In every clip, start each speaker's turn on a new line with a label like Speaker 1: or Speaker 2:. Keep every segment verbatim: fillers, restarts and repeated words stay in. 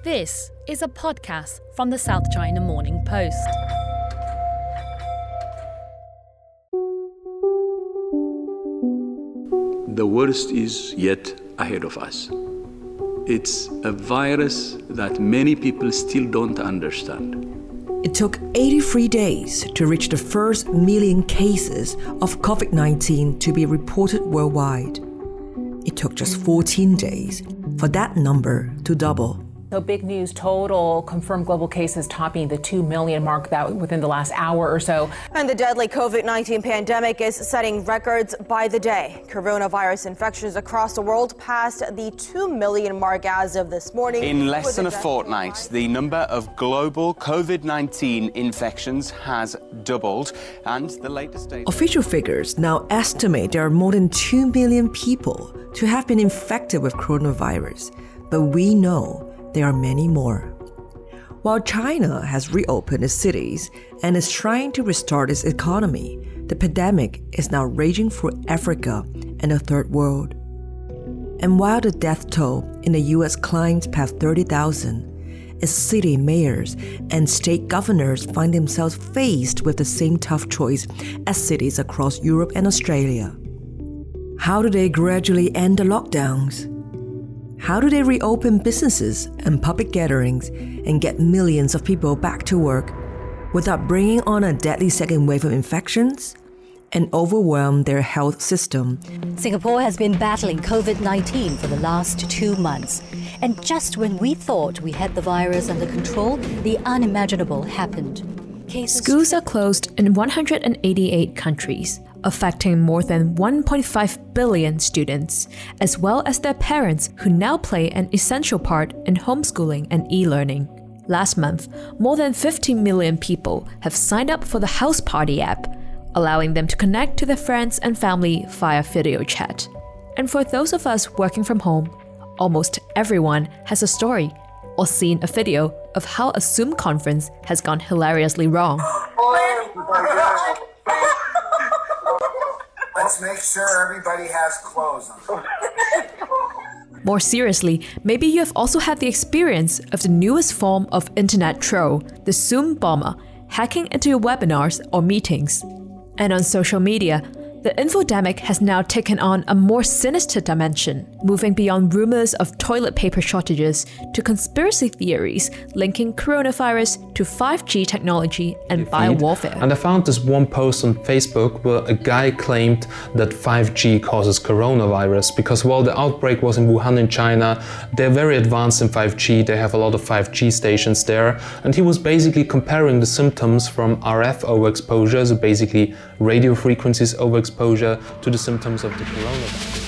Speaker 1: This is a podcast from the South China Morning Post.
Speaker 2: The worst is yet ahead of us. It's a virus that many people still don't understand.
Speaker 3: It took eighty-three days to reach the first million cases of covid nineteen to be reported worldwide. It took just fourteen days for that number to double.
Speaker 4: So big news, total confirmed global cases topping the two million mark that within the last hour or so.
Speaker 5: And the deadly covid nineteen pandemic is setting records by the day. Coronavirus infections across the world passed the two million mark as of this morning.
Speaker 6: In less than a fortnight, the number of global covid nineteen infections has doubled. And the latest data...
Speaker 3: Official figures now estimate there are more than two million people to have been infected with coronavirus. But we know there are many more. While China has reopened its cities and is trying to restart its economy, the pandemic is now raging through Africa and the Third World. And while the death toll in the U S climbs past thirty thousand, its city mayors and state governors find themselves faced with the same tough choice as cities across Europe and Australia. How do they gradually end the lockdowns? How do they reopen businesses and public gatherings and get millions of people back to work without bringing on a deadly second wave of infections and overwhelm their health system?
Speaker 7: Singapore has been battling covid nineteen for the last two months. And just when we thought we had the virus under control, the unimaginable happened. Cases
Speaker 1: Schools are closed in one hundred eighty-eight countries, affecting more than one point five billion students, as well as their parents who now play an essential part in homeschooling and e-learning. Last month, more than fifteen million people have signed up for the House Party app, allowing them to connect to their friends and family via video chat. And for those of us working from home, almost everyone has a story or seen a video of how a Zoom conference has gone hilariously wrong.
Speaker 8: Let's make sure everybody has clothes on.
Speaker 1: More seriously, maybe you have also had the experience of the newest form of internet troll, the Zoom bomber, hacking into your webinars or meetings. And on social media, the infodemic has now taken on a more sinister dimension, moving beyond rumors of toilet paper shortages to conspiracy theories linking coronavirus to five G technology and biowarfare.
Speaker 9: And I found this one post on Facebook where a guy claimed that five G causes coronavirus because while the outbreak was in Wuhan in China, they're very advanced in five G, they have a lot of five G stations there, and he was basically comparing the symptoms from R F overexposure, so basically radio frequencies overexposure, to the symptoms of the coronavirus.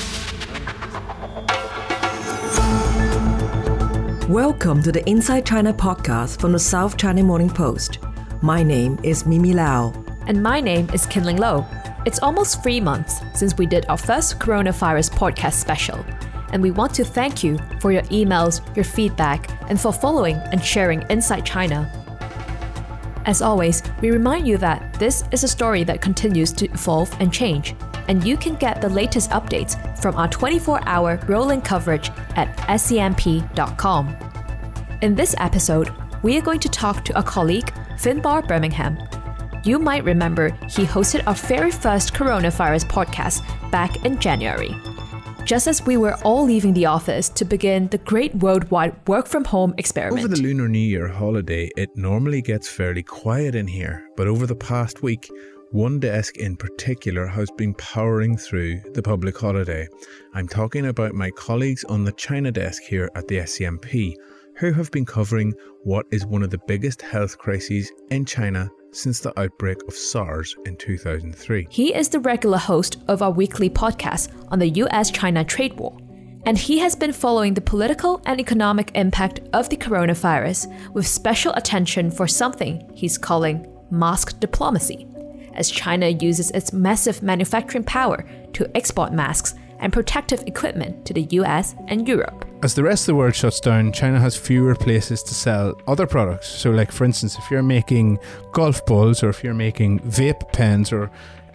Speaker 3: Welcome to the Inside China podcast from the South China Morning Post. My name is Mimi Lau.
Speaker 1: And my name is Kinling Lo. It's almost three months since we did our first coronavirus podcast special. And we want to thank you for your emails, your feedback, and for following and sharing Inside China. As always, we remind you that this is a story that continues to evolve and change, and you can get the latest updates from our twenty-four hour rolling coverage at S C M P dot com. In this episode, we are going to talk to a colleague, Finbar Birmingham. You might remember he hosted our very first coronavirus podcast back in January. Just as we were all leaving the office to begin the great worldwide work-from-home experiment.
Speaker 10: Over the Lunar New Year holiday, it normally gets fairly quiet in here, but over the past week, one desk in particular has been powering through the public holiday. I'm talking about my colleagues on the China desk here at the S C M P, who have been covering what is one of the biggest health crises in China since the outbreak of SARS in two thousand three.
Speaker 1: He is the regular host of our weekly podcast on the U S China trade war, and he has been following the political and economic impact of the coronavirus with special attention for something he's calling mask diplomacy, as China uses its massive manufacturing power to export masks and protective equipment to the U S and Europe.
Speaker 11: As the rest of the world shuts down, China has fewer places to sell other products. So like, for instance, if you're making golf balls or if you're making vape pens or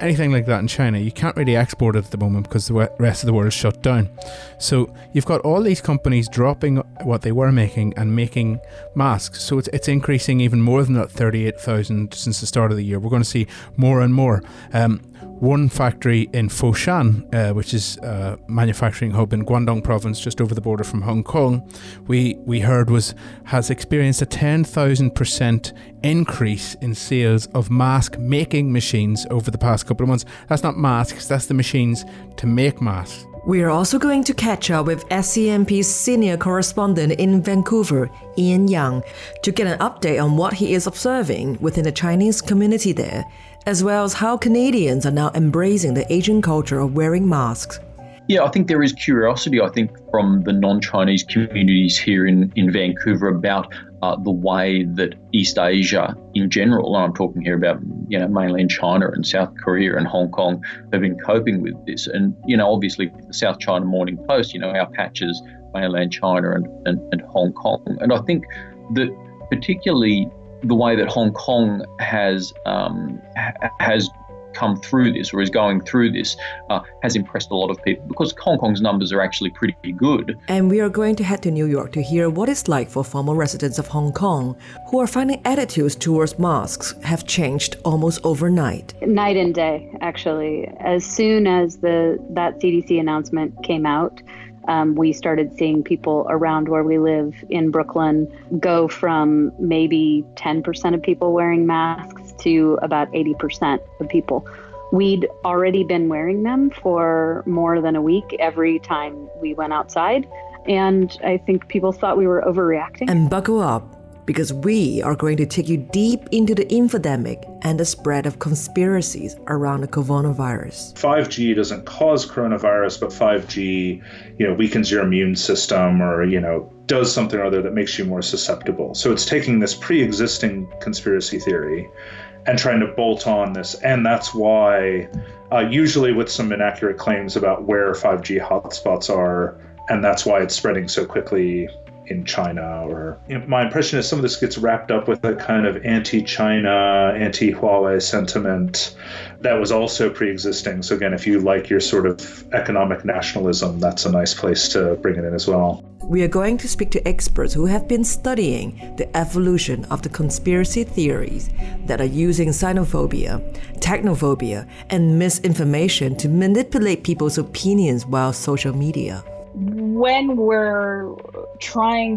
Speaker 11: anything like that in China. You can't really export it at the moment because the rest of the world is shut down. So you've got all these companies dropping what they were making and making masks. So it's it's increasing even more than that thirty-eight thousand since the start of the year. We're going to see more and more. Um, one factory in Foshan, uh, which is a manufacturing hub in Guangdong province, just over the border from Hong Kong, we we heard was has experienced a ten thousand percent increase in sales of mask making machines over the past couple of months. That's not masks, that's the machines to make masks.
Speaker 3: We are also going to catch up with S C M P's senior correspondent in Vancouver, Ian Yang, to get an update on what he is observing within the Chinese community there, as well as how Canadians are now embracing the Asian culture of wearing masks.
Speaker 12: Yeah, I think there is curiosity, I think, from the non-Chinese communities here in, in Vancouver about uh, the way that East Asia in general, and I'm talking here about, you know, mainland China and South Korea and Hong Kong, have been coping with this. And, you know, obviously the South China Morning Post, you know, our patches, mainland China and, and, and Hong Kong. And I think that particularly the way that Hong Kong has um, ha- has come through this or is going through this uh, has impressed a lot of people because Hong Kong's numbers are actually pretty good.
Speaker 3: And we are going to head to New York to hear what it's like for former residents of Hong Kong who are finding attitudes towards masks have changed almost overnight.
Speaker 13: Night and day, actually. As soon as the that C D C announcement came out, Um, we started seeing people around where we live in Brooklyn go from maybe ten percent of people wearing masks to about eighty percent of people. We'd already been wearing them for more than a week every time we went outside. And I think people thought we were overreacting.
Speaker 3: And buckle up, because we are going to take you deep into the infodemic and the spread of conspiracies around the coronavirus.
Speaker 14: five G doesn't cause coronavirus, but five G, you know, weakens your immune system or, you know, does something or other that makes you more susceptible. So it's taking this pre-existing conspiracy theory and trying to bolt on this. And that's why, uh, usually with some inaccurate claims about where five G hotspots are, and that's why it's spreading so quickly in China. Or you know, my impression is some of this gets wrapped up with a kind of anti-China, anti-Huawei sentiment that was also pre-existing. So again, if you like your sort of economic nationalism, that's a nice place to bring it in as well.
Speaker 3: We are going to speak to experts who have been studying the evolution of the conspiracy theories that are using xenophobia, technophobia, and misinformation to manipulate people's opinions via social media.
Speaker 15: When we're trying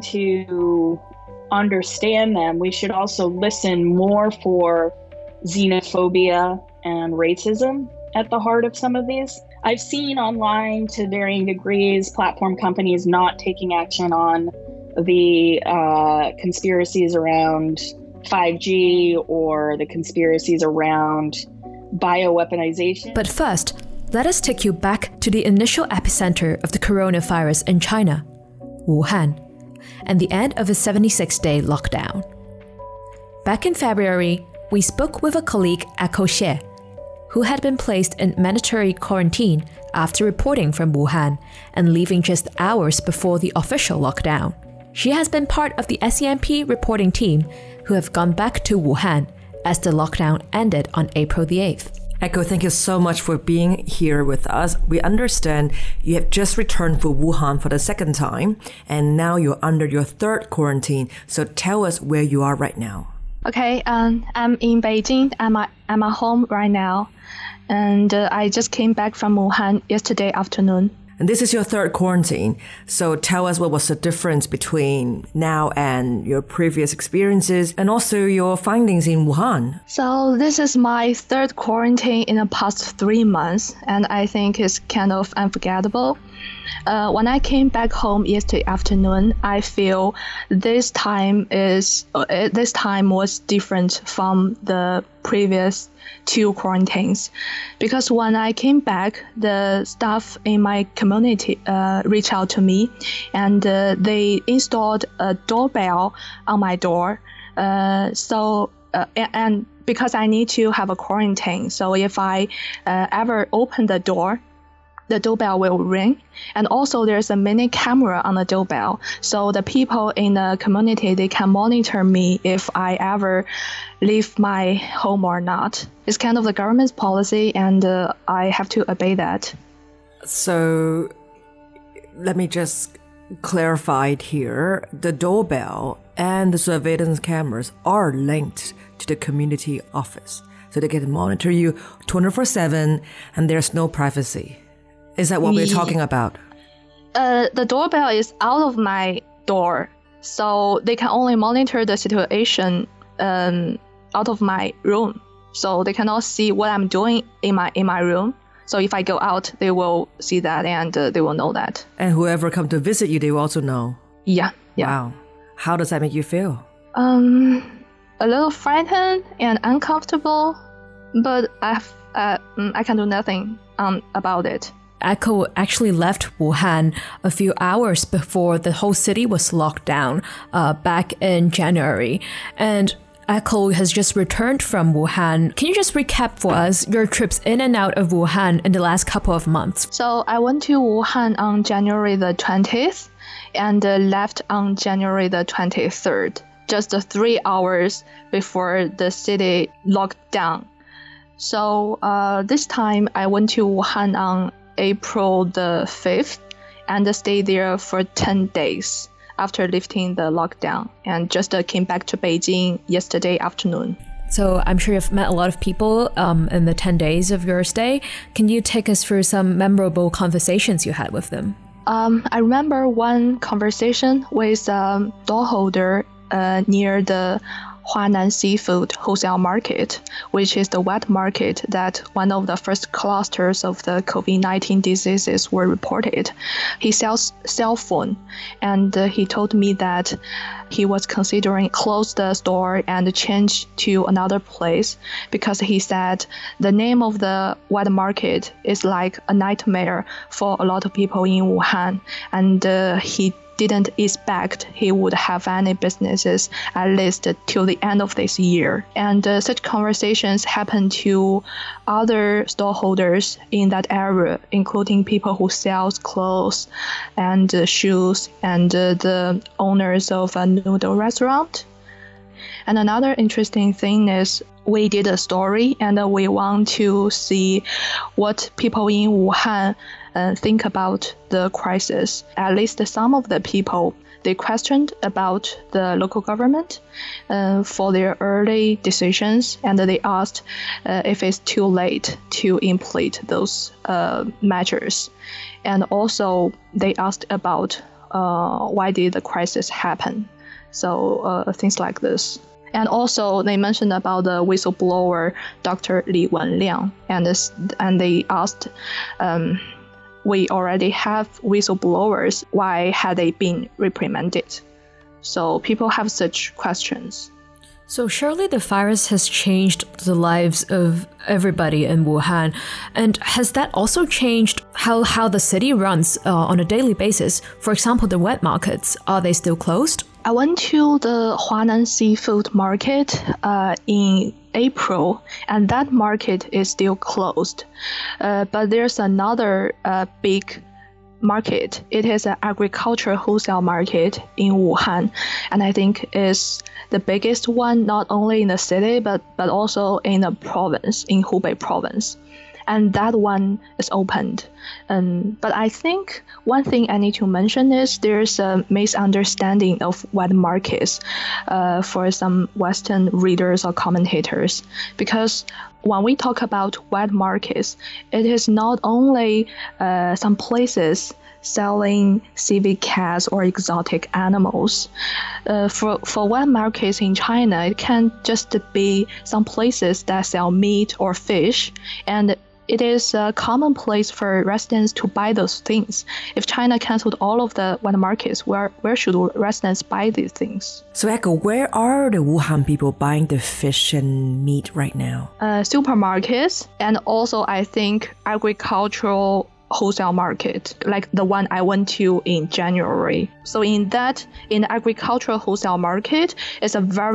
Speaker 15: to understand them, we should also listen more for xenophobia and racism at the heart of some of these. I've seen online to varying degrees platform companies not taking action on the uh, conspiracies around five G or the conspiracies around bioweaponization.
Speaker 1: But first, let us take you back to the initial epicenter of the coronavirus in China, Wuhan, and the end of a seventy-six day lockdown. Back in February, we spoke with a colleague at Koxie, who had been placed in mandatory quarantine after reporting from Wuhan and leaving just hours before the official lockdown. She has been part of the S C M P reporting team who have gone back to Wuhan as the lockdown ended on April the eighth.
Speaker 3: Echo, thank you so much for being here with us. We understand you have just returned from Wuhan for the second time, and now you're under your third quarantine. So tell us where you are right now.
Speaker 16: Okay, um, I'm in Beijing. I'm at, I'm at home right now, and uh, I just came back from Wuhan yesterday afternoon.
Speaker 3: And this is your third quarantine. So tell us what was the difference between now and your previous experiences and also your findings in Wuhan.
Speaker 16: So this is my third quarantine in the past three months, and I think it's kind of unforgettable. Uh, when I came back home yesterday afternoon, I feel this time is uh, this time was different from the previous two quarantines, because when I came back, the staff in my community uh, reached out to me, and uh, they installed a doorbell on my door. Uh, so uh, and because I need to have a quarantine, so if I uh, ever open the door, the doorbell will ring. And also there's a mini camera on the doorbell. So the people in the community, they can monitor me if I ever leave my home or not. It's kind of the government's policy, and uh, I have to obey that.
Speaker 3: So let me just clarify it here. The doorbell and the surveillance cameras are linked to the community office. So they can monitor you twenty-four seven, and there's no privacy. Is that what we're talking about?
Speaker 16: Uh, the doorbell is out of my door, so they can only monitor the situation um, out of my room. So they cannot see what I'm doing in my in my room. So if I go out, they will see that, and uh, they will know that.
Speaker 3: And whoever come to visit you, they will also know.
Speaker 16: Yeah, yeah.
Speaker 3: Wow. How does that make you feel?
Speaker 16: Um, a little frightened and uncomfortable, but I uh, I can do nothing um about it.
Speaker 1: Echo actually left Wuhan a few hours before the whole city was locked down uh, back in January. And Echo has just returned from Wuhan. Can you just recap for us your trips in and out of Wuhan in the last couple of months?
Speaker 16: So I went to Wuhan on January the twentieth and uh, left on January the twenty-third, just uh, three hours before the city locked down. So uh, this time I went to Wuhan on April the fifth and stayed there for ten days after lifting the lockdown, and just uh, came back to Beijing yesterday afternoon.
Speaker 1: So I'm sure you've met a lot of people um, in the ten days of your stay. Can you take us through some memorable conversations you had with them?
Speaker 16: Um, I remember one conversation with a stallholder uh, near the Huanan Seafood Wholesale Market, which is the wet market that one of the first clusters of the COVID nineteen diseases were reported. He sells cell phone, and uh, he told me that he was considering close the store and change to another place because he said the name of the wet market is like a nightmare for a lot of people in Wuhan, and uh, he didn't expect he would have any businesses at least till the end of this year. And uh, such conversations happen to other stallholders in that area, including people who sell clothes and uh, shoes, and uh, the owners of a noodle restaurant. And another interesting thing is we did a story, and uh, we want to see what people in Wuhan uh, think about the crisis. At least some of the people, they questioned about the local government uh, for their early decisions, and they asked uh, if it's too late to implement those uh, measures. And also they asked about uh, why did the crisis happen. So uh, things like this. And also they mentioned about the whistleblower, Doctor Li Wenliang, and this, and they asked, um, we already have whistleblowers, why had they been reprimanded? So people have such questions.
Speaker 1: So surely the virus has changed the lives of everybody in Wuhan. And has that also changed how, how the city runs uh, on a daily basis? For example, the wet markets, are they still closed?
Speaker 16: I went to the Huanan Seafood Market uh, in April, and that market is still closed. Uh, but there's another uh, big market. It is an agricultural wholesale market in Wuhan, and I think is the biggest one not only in the city but but also in the province, in Hubei province. And that one is opened. Um, but I think one thing I need to mention is there's a misunderstanding of wet markets uh, for some Western readers or commentators. Because when we talk about wet markets, it is not only uh, some places selling civet cats or exotic animals. Uh, for, for wet markets in China, it can just be some places that sell meat or fish, and it is a common place for residents to buy those things. If China canceled all of the wet markets, where, where should residents buy these things?
Speaker 3: So Echo, where are the Wuhan people buying the fish and meat right now?
Speaker 16: Uh, supermarkets, and also I think agricultural wholesale market, like the one I went to in January. So in that, in the agricultural wholesale market, it's a very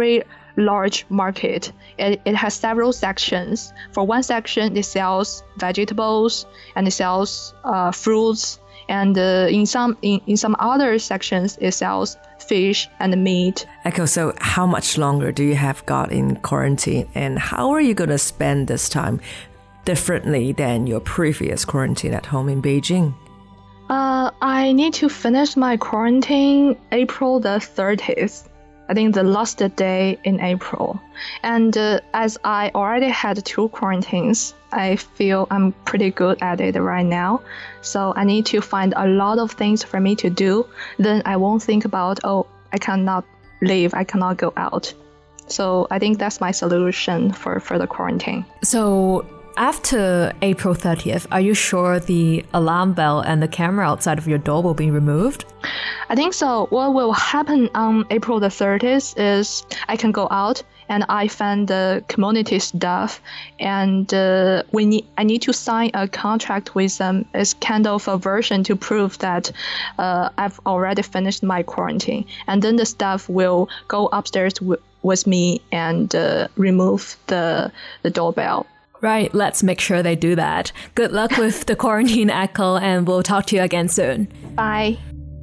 Speaker 16: large market. It, it has several sections. For one section, it sells vegetables and it sells uh, fruits. And uh, in some in, in some other sections, it sells fish and meat.
Speaker 3: Echo, so how much longer do you have got in quarantine, and how are you going to spend this time differently than your previous quarantine at home in Beijing?
Speaker 16: Uh, I need to finish my quarantine April the thirtieth. I think the last day in April. And uh, as I already had two quarantines, I feel I'm pretty good at it right now. So I need to find a lot of things for me to do. Then I won't think about, oh, I cannot leave, I cannot go out. So I think that's my solution for, for the quarantine.
Speaker 1: So after April thirtieth, are you sure the alarm bell and the camera outside of your door will be removed?
Speaker 16: I think so. What will happen on April the thirtieth is I can go out and I find the community staff, and uh, we need, I need to sign a contract with them. It's kind of a version to prove that uh, I've already finished my quarantine. And then the staff will go upstairs w- with me and uh, remove the the doorbell.
Speaker 1: Right, let's make sure they do that. Good luck with the quarantine, Echo, and we'll talk to you again soon.
Speaker 16: Bye.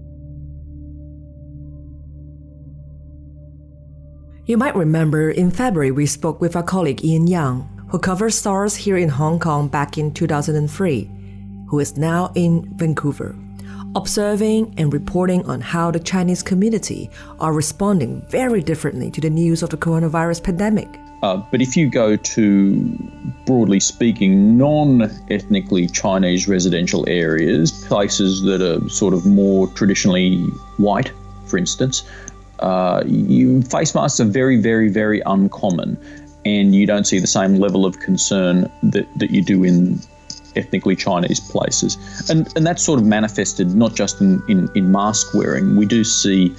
Speaker 3: You might remember in February we spoke with our colleague Ian Young, who covered SARS here in Hong Kong back in two thousand three, who is now in Vancouver, observing and reporting on how the Chinese community are responding very differently to the news of the coronavirus pandemic.
Speaker 12: Uh, but if you go to, broadly speaking, non-ethnically Chinese residential areas, places that are sort of more traditionally white, for instance, uh, you, face masks are very, very, very uncommon, and you don't see the same level of concern that, that you do in ethnically Chinese places. And, and that's sort of manifested not just in, in, in mask wearing. We do see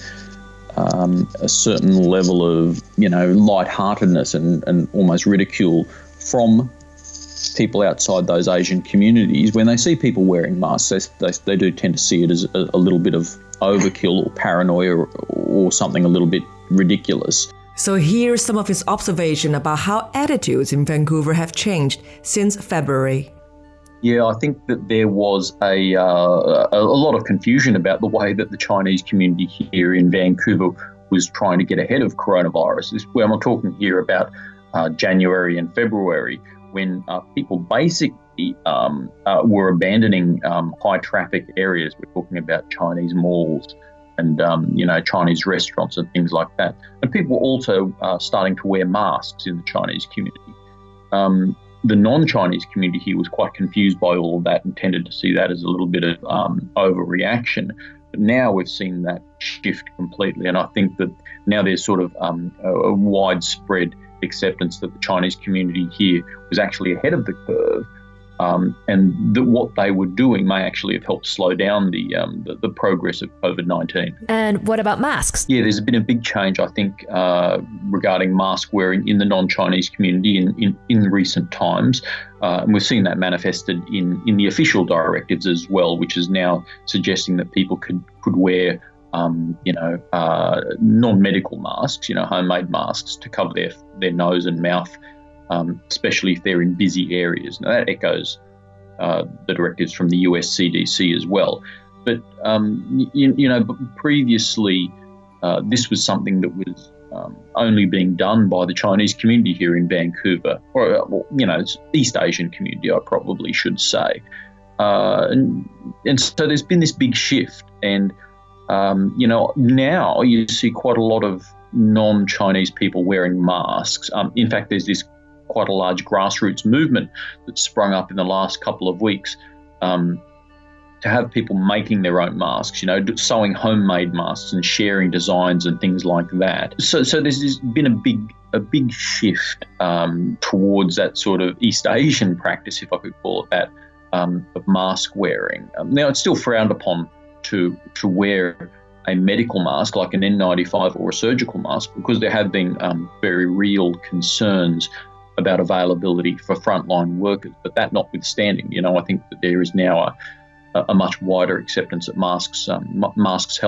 Speaker 12: Um, a certain level of, you know, lightheartedness and, and almost ridicule from people outside those Asian communities. When they see people wearing masks, they, they, they do tend to see it as a, a little bit of overkill or paranoia or, or something a little bit ridiculous.
Speaker 3: So here's some of his observation about how attitudes in Vancouver have changed since February.
Speaker 12: Yeah, I think that there was a, uh, a a lot of confusion about the way that the Chinese community here in Vancouver was trying to get ahead of coronavirus. This, well, I'm talking here about uh, January and February, when uh, people basically um, uh, were abandoning um, high traffic areas. We're talking about Chinese malls and um, you know, Chinese restaurants and things like that. And people were also uh, starting to wear masks in the Chinese community. Um, The non-Chinese community here was quite confused by all of that and tended to see that as a little bit of um, overreaction. But now we've seen that shift completely, and I think that now there's sort of um, a, a widespread acceptance that the Chinese community here was actually ahead of the curve, um, and that what they were doing may actually have helped slow down the, um, the, the progress of COVID nineteen.
Speaker 1: And what about masks?
Speaker 12: Yeah, there's been a big change, I think, uh, regarding mask wearing in the non-Chinese community in, in, in recent times. Uh, and we've seen that manifested in, in the official directives as well, which is now suggesting that people could, could wear um, you know, uh, non-medical masks, you know, homemade masks to cover their, their nose and mouth, Um, especially if they're in busy areas. Now, that echoes uh, the directives from the U S C D C as well. But, um, you, you know, previously uh, this was something that was um, only being done by the Chinese community here in Vancouver, or, you know, it's East Asian community, I probably should say. Uh, and, and so there's been this big shift. And, um, you know, now you see quite a lot of non-Chinese people wearing masks. Um, in fact, there's this quite a large grassroots movement that sprung up in the last couple of weeks um, to have people making their own masks, you know, sewing homemade masks and sharing designs and things like that. So, so there's been a big, a big shift um, towards that sort of East Asian practice, if I could call it that, um, of mask wearing. Um, now, it's still frowned upon to to wear a medical mask like an N ninety-five or a surgical mask, because there have been um, very real concerns about availability for frontline workers. But that notwithstanding, you know, I think that there is now a, a much wider acceptance that masks um, masks help.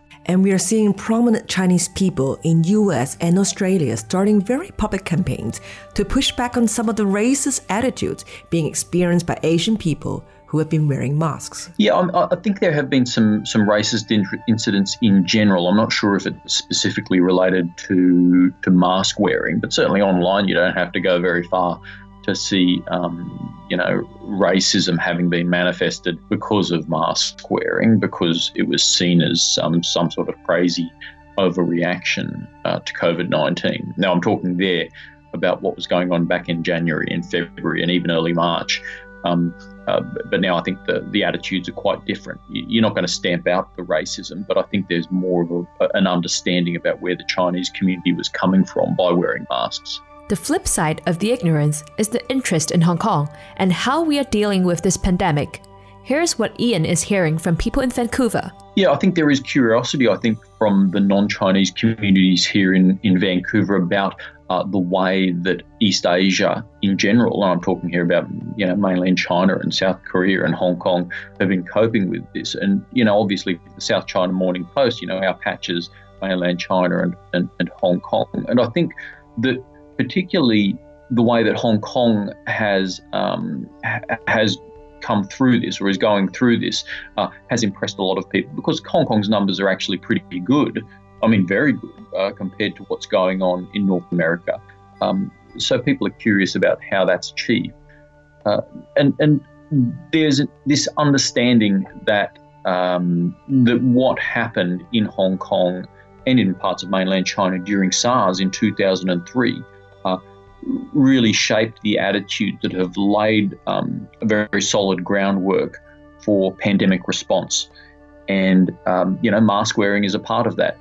Speaker 3: And we are seeing prominent Chinese people in U S and Australia starting very public campaigns to push back on some of the racist attitudes being experienced by Asian people who have been wearing masks.
Speaker 12: Yeah, I, I think there have been some some racist in- incidents in general. I'm not sure if it's specifically related to to mask wearing, but certainly online you don't have to go very far to see, um, you know, racism having been manifested because of mask wearing, because it was seen as some some sort of crazy overreaction uh, to COVID nineteen. Now, I'm talking there about what was going on back in January and February and even early March. Um, uh, but now I think the, the attitudes are quite different. You're not going to stamp out the racism, but I think there's more of a, an understanding about where the Chinese community was coming from by wearing masks.
Speaker 1: The flip side of the ignorance is the interest in Hong Kong and how we are dealing with this pandemic. Here's what Ian is hearing from people in Vancouver.
Speaker 12: Yeah, I think there is curiosity, I think, from the non-Chinese communities here in, in Vancouver about uh, the way that East Asia in general, and I'm talking here about, you know, mainland China and South Korea and Hong Kong, have been coping with this. And, you know, obviously the South China Morning Post, you know, our patches, mainland China and, and, and Hong Kong. And I think that particularly the way that Hong Kong has um, ha- has come through this or is going through this uh, has impressed a lot of people, because Hong Kong's numbers are actually pretty good. I mean, very good uh, compared to what's going on in North America. Um, so people are curious about how that's achieved. Uh, and, and there's this understanding that, um, that what happened in Hong Kong and in parts of mainland China during SARS in two thousand three uh, really shaped the attitude that have laid um, a very solid groundwork for pandemic response. And, um, you know, mask wearing is a part of that.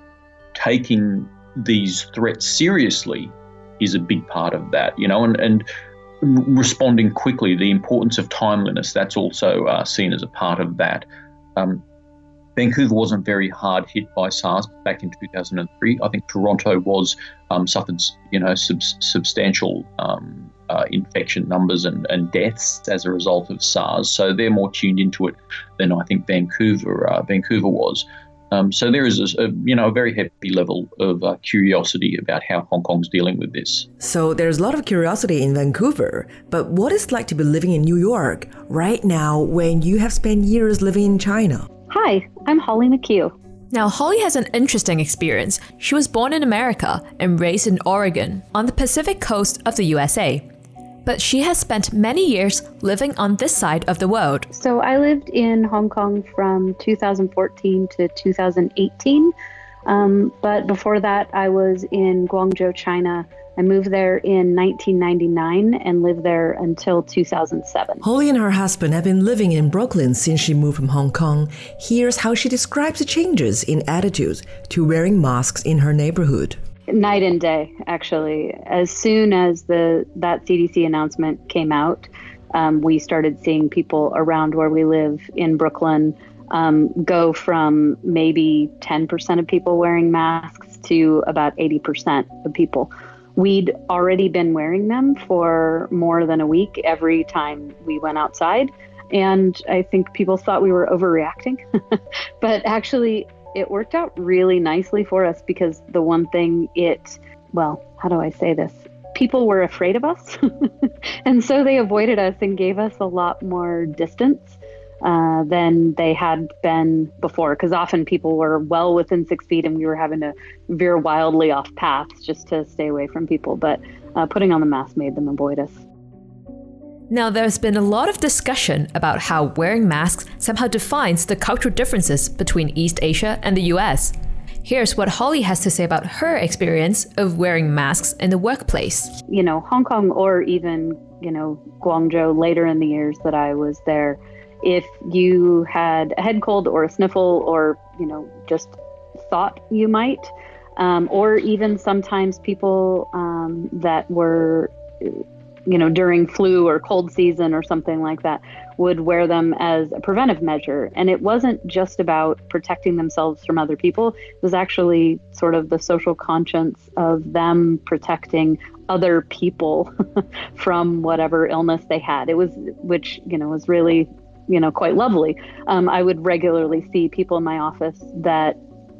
Speaker 12: Taking these threats seriously is a big part of that, you know, and, and responding quickly, the importance of timeliness, that's also uh, seen as a part of that. Um, Vancouver wasn't very hard hit by SARS back in two thousand three. I think Toronto was um, suffered, you know, sub- substantial um, uh, infection numbers and, and deaths as a result of SARS. So they're more tuned into it than I think Vancouver uh, Vancouver was. Um, so there is, a, a, you know, a very heavy level of uh, curiosity about how Hong Kong's dealing with this.
Speaker 3: So there's a lot of curiosity in Vancouver, but what is it like to be living in New York right now when you have spent years living in China?
Speaker 13: Hi, I'm Holly McHugh.
Speaker 1: Now, Holly has an interesting experience. She was born in America and raised in Oregon, on the Pacific coast of the U S A. But she has spent many years living on this side of the world.
Speaker 13: So I lived in Hong Kong from two thousand fourteen to two thousand eighteen. Um, but before that, I was in Guangzhou, China. I moved there in nineteen ninety-nine and lived there until two thousand seven.
Speaker 3: Holly and her husband have been living in Brooklyn since she moved from Hong Kong. Here's how she describes the changes in attitudes to wearing masks in her neighborhood.
Speaker 13: Night and day, actually. As soon as the that C D C announcement came out, um, we started seeing people around where we live in Brooklyn um, go from maybe ten percent of people wearing masks to about eighty percent of people. We'd already been wearing them for more than a week every time we went outside. And I think people thought we were overreacting. But actually, it worked out really nicely for us, because the one thing it, well, how do I say this? People were afraid of us. And so they avoided us and gave us a lot more distance uh, than they had been before. Because often people were well within six feet and we were having to veer wildly off paths just to stay away from people. But uh, putting on the mask made them avoid us.
Speaker 1: Now, there's been a lot of discussion about how wearing masks somehow defines the cultural differences between East Asia and the U S. Here's what Holly has to say about her experience of wearing masks in the workplace.
Speaker 13: You know, Hong Kong or even, you know, Guangzhou later in the years that I was there, if you had a head cold or a sniffle or, you know, just thought you might, um, or even sometimes people um, that were, you know, during flu or cold season or something like that, would wear them as a preventive measure. And it wasn't just about protecting themselves from other people. It was actually sort of the social conscience of them protecting other people from whatever illness they had. It was, which, you know, was really, you know, quite lovely. Um, I would regularly see people in my office that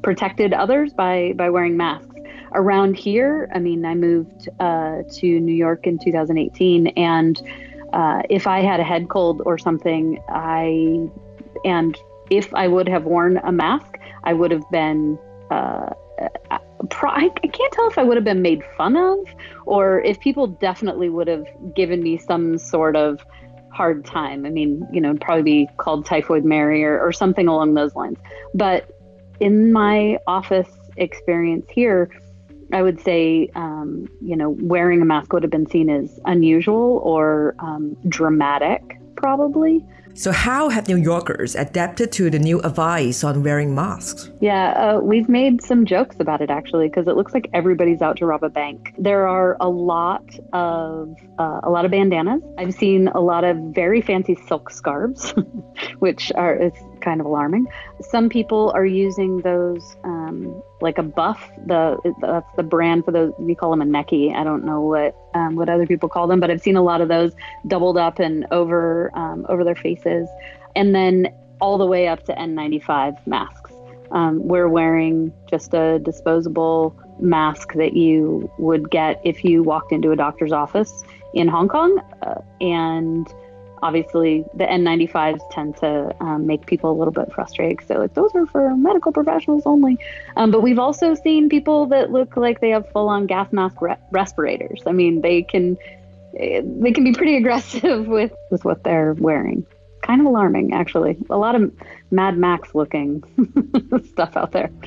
Speaker 13: protected others by by wearing masks. Around here, I mean, I moved uh, to New York in two thousand eighteen, and uh, if I had a head cold or something, I and if I would have worn a mask, I would have been. Uh, I can't tell if I would have been made fun of, or if people definitely would have given me some sort of hard time. I mean, you know, it'd probably be called Typhoid Mary or, or something along those lines. But in my office experience here, I would say, um, you know, wearing a mask would have been seen as unusual or um, dramatic, probably.
Speaker 3: So how have New Yorkers adapted to the new advice on wearing masks?
Speaker 13: Yeah, uh, we've made some jokes about it, actually, because it looks like everybody's out to rob a bank. There are a lot of uh, a lot of bandanas. I've seen a lot of very fancy silk scarves, which are is kind of alarming. Some people are using those um, like a buff. The that's the brand for those. We call them a necky. I don't know what um, what other people call them, but I've seen a lot of those doubled up and over um, over their faces, and then all the way up to N ninety-five masks. Um, we're wearing just a disposable mask that you would get if you walked into a doctor's office in Hong Kong, uh, and obviously the N ninety-fives tend to um, make people a little bit frustrated because they're like, those are for medical professionals only. Um, but we've also seen people that look like they have full-on gas mask re- respirators. I mean, they can they can be pretty aggressive with, with what they're wearing. Kind of alarming, actually. A lot of Mad Max looking stuff out there.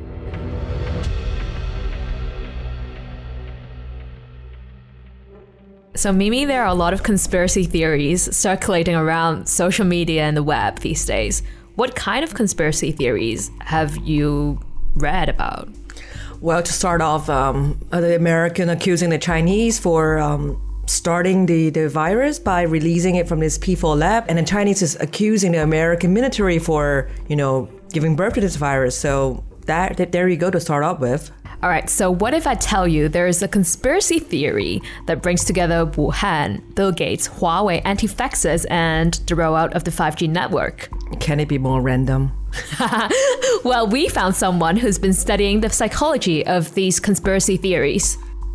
Speaker 1: So, Mimi, there are a lot of conspiracy theories circulating around social media and the web these days. What kind of conspiracy theories have you read about?
Speaker 3: Well, to start off, um, the American accusing the Chinese for um, starting the, the virus by releasing it from this P four lab, and the Chinese is accusing the American military for, you know, giving birth to this virus. So that, that there you go to start off with.
Speaker 1: All right, so what if I tell you there is a conspiracy theory that brings together Wuhan, Bill Gates, Huawei, anti-vaxxers, and the rollout of the five G network?
Speaker 3: Can it be more random?
Speaker 1: Well, we found someone who's been studying the psychology of these conspiracy theories.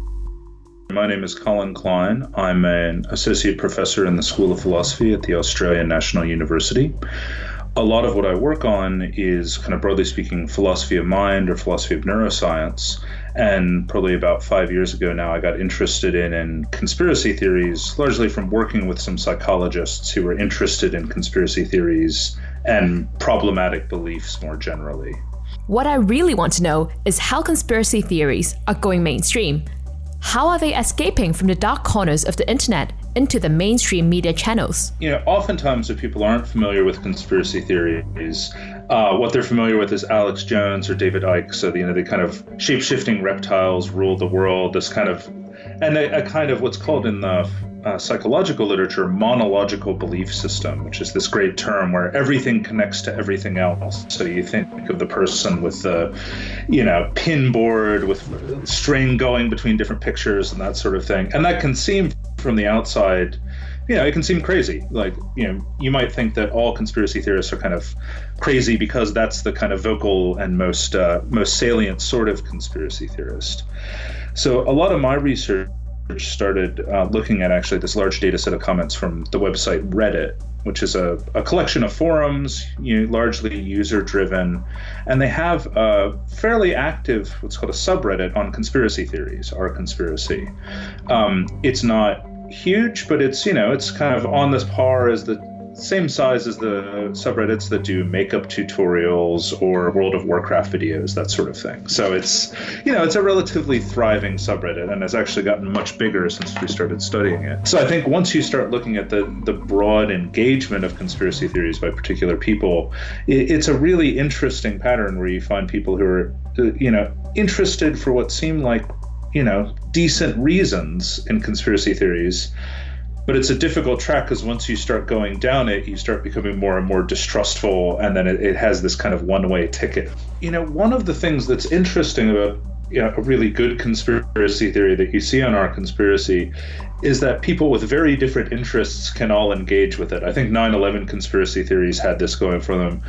Speaker 14: My name is Colin Klein. I'm an associate professor in the School of Philosophy at the Australian National University. A lot of what I work on is, kind of broadly speaking, philosophy of mind or philosophy of neuroscience. And probably about five years ago now, I got interested in, in conspiracy theories, largely from working with some psychologists who were interested in conspiracy theories and problematic beliefs more generally.
Speaker 1: What I really want to know is how conspiracy theories are going mainstream. How are they escaping from the dark corners of the internet into the mainstream media channels?
Speaker 14: You know, oftentimes if people aren't familiar with conspiracy theories, uh, what they're familiar with is Alex Jones or David Icke. So, you know, the kind of shape-shifting reptiles rule the world, this kind of, and a, a kind of what's called in the uh, psychological literature, monological belief system, which is this great term where everything connects to everything else. So you think of the person with the, you know, pin board with string going between different pictures and that sort of thing. And that can seem from the outside, you know, it can seem crazy. Like, you know, you might think that all conspiracy theorists are kind of crazy because that's the kind of vocal and most uh, most salient sort of conspiracy theorist. So a lot of my research started uh, looking at actually this large data set of comments from the website Reddit, which is a, a collection of forums, you know, largely user-driven, and they have a fairly active, what's called a subreddit on conspiracy theories, r conspiracy. Um, it's not huge, but it's, you know, it's kind of on this par as the same size as the subreddits that do makeup tutorials or World of Warcraft videos, that sort of thing. So it's, you know, it's a relatively thriving subreddit and has actually gotten much bigger since we started studying it. So I think once you start looking at the, the broad engagement of conspiracy theories by particular people, it, it's a really interesting pattern where you find people who are, you know, interested for what seem like, you know, decent reasons in conspiracy theories. But it's a difficult track because once you start going down it, you start becoming more and more distrustful, and then it, it has this kind of one-way ticket. You know, one of the things that's interesting about, you know, a really good conspiracy theory that you see on R Conspiracy is that people with very different interests can all engage with it. I think nine eleven conspiracy theories had this going for them,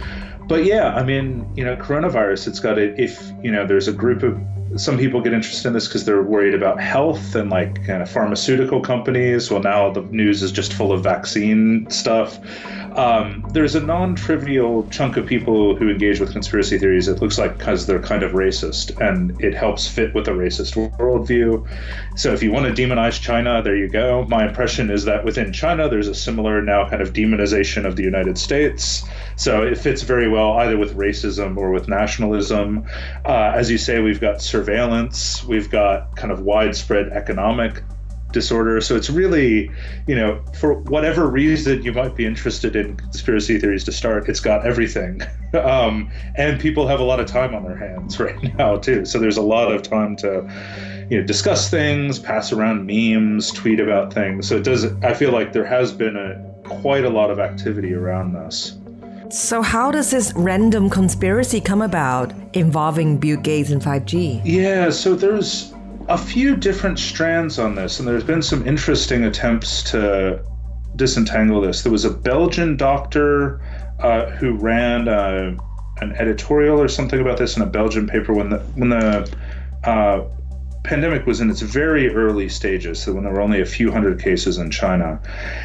Speaker 14: but yeah, I mean, you know, coronavirus, it's got it. If, you know, there's a group of, some people get interested in this because they're worried about health and like kind of pharmaceutical companies. Well, now the news is just full of vaccine stuff. Um, there's a non-trivial chunk of people who engage with conspiracy theories, it looks like, because they're kind of racist, and it helps fit with a racist worldview. So if you want to demonize China, there you go. My impression is that within China, there's a similar now kind of demonization of the United States. So it fits very well either with racism or with nationalism. Uh, as you say, we've got surveillance, we've got kind of widespread economic disorder. So it's really, you know, for whatever reason you might be interested in conspiracy theories to start, it's got everything. Um, and people have a lot of time on their hands right now too. So there's a lot of time to, you know, discuss things, pass around memes, tweet about things. So it does, I feel like there has been a quite a lot of activity around this.
Speaker 3: So how does this random conspiracy come about involving Bill Gates and five G?
Speaker 14: Yeah, so there's a few different strands on this, and there's been some interesting attempts to disentangle this. There was a Belgian doctor uh, who ran a, an editorial or something about this in a Belgian paper when the when the uh, pandemic was in its very early stages, so when there were only a few hundred cases in China.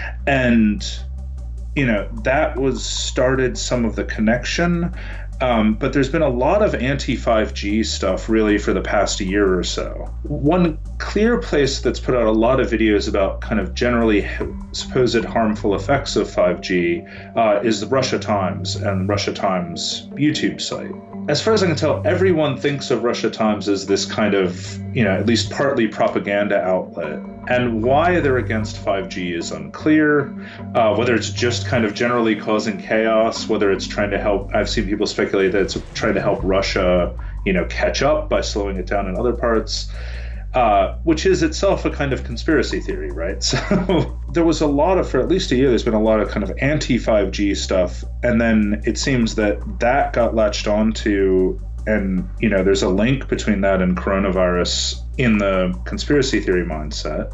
Speaker 14: And, you know, that was started some of the connection. Um, but there's been a lot of anti five G stuff really for the past year or so. One clear place that's put out a lot of videos about kind of generally supposed harmful effects of five G uh, is the Russia Times and Russia Times YouTube site. As far as I can tell, everyone thinks of Russia Times as this kind of, you know, at least partly propaganda outlet. And why they're against five G is unclear. Uh, whether it's just kind of generally causing chaos, whether it's trying to help, I've seen people speculate that it's trying to help Russia, you know, catch up by slowing it down in other parts, uh, which is itself a kind of conspiracy theory, right? So there was a lot of, for at least a year, there's been a lot of kind of anti five G stuff. And then it seems that that got latched onto, and, you know, there's a link between that and coronavirus in the conspiracy theory mindset.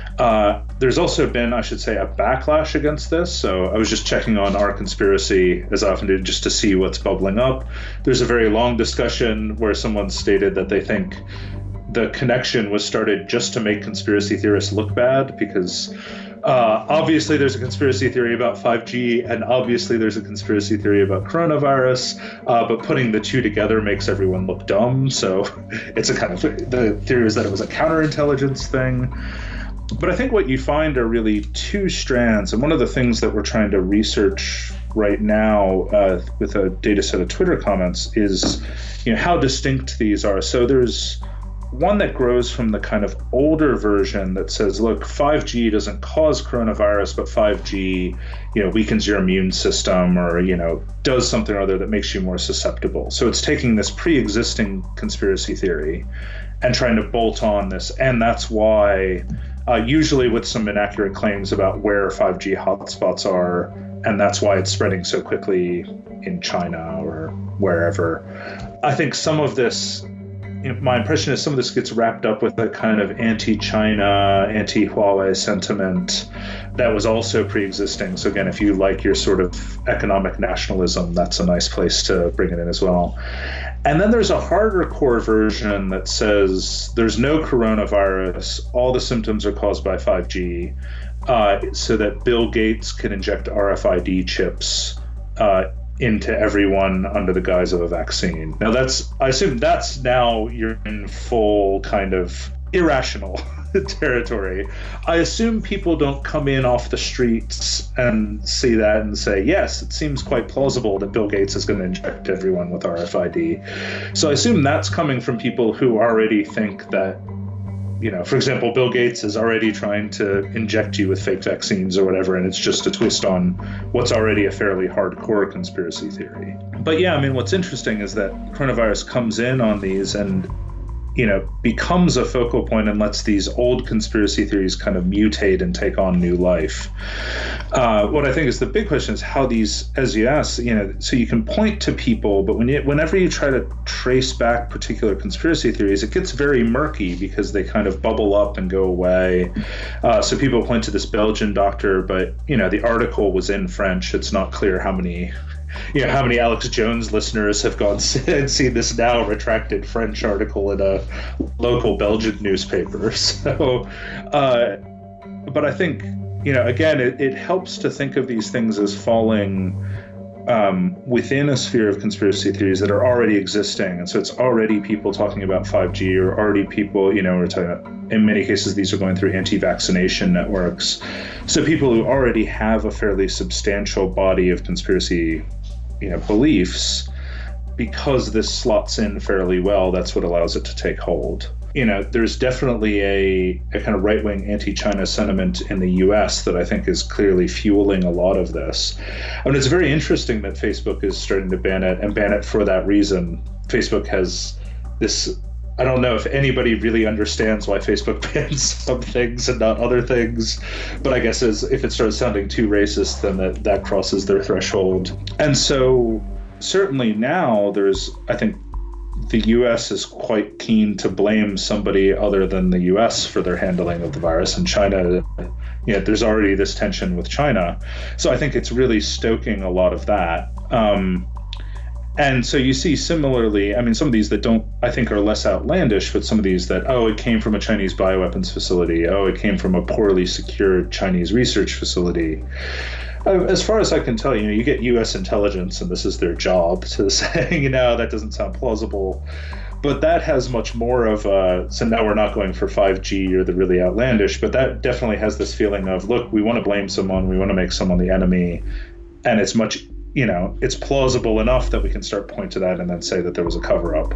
Speaker 14: Uh, there's also been, I should say, a backlash against this. So I was just checking on Our Conspiracy, as I often do, just to see what's bubbling up. There's a very long discussion where someone stated that they think the connection was started just to make conspiracy theorists look bad, because uh, obviously there's a conspiracy theory about five G, and obviously there's a conspiracy theory about coronavirus, uh, but putting the two together makes everyone look dumb. So it's a kind of, the theory is that it was a counterintelligence thing. But I think what you find are really two strands, and one of the things that we're trying to research right now uh, with a data set of Twitter comments is, you know, how distinct these are. So there's one that grows from the kind of older version that says, look, five G doesn't cause coronavirus, but five G, you know, weakens your immune system, or, you know, does something or other that makes you more susceptible. So it's taking this pre-existing conspiracy theory and trying to bolt on this. And that's why, uh, usually with some inaccurate claims about where five G hotspots are, and that's why it's spreading so quickly in China or wherever. I think some of this, my impression is some of this gets wrapped up with a kind of anti-China, anti-Huawei sentiment that was also pre-existing. So again, if you like your sort of economic nationalism, that's a nice place to bring it in as well. And then there's a harder core version that says there's no coronavirus, all the symptoms are caused by five G, uh, so that Bill Gates can inject R F I D chips uh, into everyone under the guise of a vaccine. Now that's, I assume that's now you're in full kind of irrational territory. I assume people don't come in off the streets and see that and say, yes, it seems quite plausible that Bill Gates is going to inject everyone with R F I D. So I assume that's coming from people who already think that, you know, for example, Bill Gates is already trying to inject you with fake vaccines or whatever, and it's just a twist on what's already a fairly hardcore conspiracy theory. But yeah, I mean, what's interesting is that coronavirus comes in on these and, you know, becomes a focal point and lets these old conspiracy theories kind of mutate and take on new life. Uh, what I think is the big question is how these, as you asked, you know, so you can point to people, but when you, whenever you try to trace back particular conspiracy theories, it gets very murky because they kind of bubble up and go away. Uh, so people point to this Belgian doctor, but, you know, the article was in French. It's not clear how many you know, how many Alex Jones listeners have gone and seen this now retracted French article in a local Belgian newspaper. So, uh, but I think, you know, again, it, it helps to think of these things as falling um, within a sphere of conspiracy theories that are already existing. And so it's already people talking about five G, or already people, you know, we're talking about, in many cases, these are going through anti-vaccination networks. So people who already have a fairly substantial body of conspiracy, you know, beliefs, because this slots in fairly well, that's what allows it to take hold. You know, there's definitely a, a kind of right-wing anti-China sentiment in the U S that I think is clearly fueling a lot of this. I mean, it's very interesting that Facebook is starting to ban it, and ban it for that reason. Facebook has this, I don't know if anybody really understands why Facebook bans some things and not other things, but I guess as, if it starts sounding too racist, then that, that crosses their threshold. And so certainly now there's, I think, the U S is quite keen to blame somebody other than the U S for their handling of the virus, and China, you know, there's already this tension with China. So I think it's really stoking a lot of that. Um, and so you see similarly, I mean, some of these that don't, I think, are less outlandish, but some of these that, oh, it came from a Chinese bioweapons facility. Oh, it came from a poorly secured Chinese research facility. As far as I can tell, you know, you get U S intelligence, and this is their job, to say, you know, that doesn't sound plausible. But that has much more of a, so now we're not going for five G or the really outlandish, but that definitely has this feeling of, look, we want to blame someone, we want to make someone the enemy, and it's much, you know, it's plausible enough that we can start point to that and then say that there was a cover-up.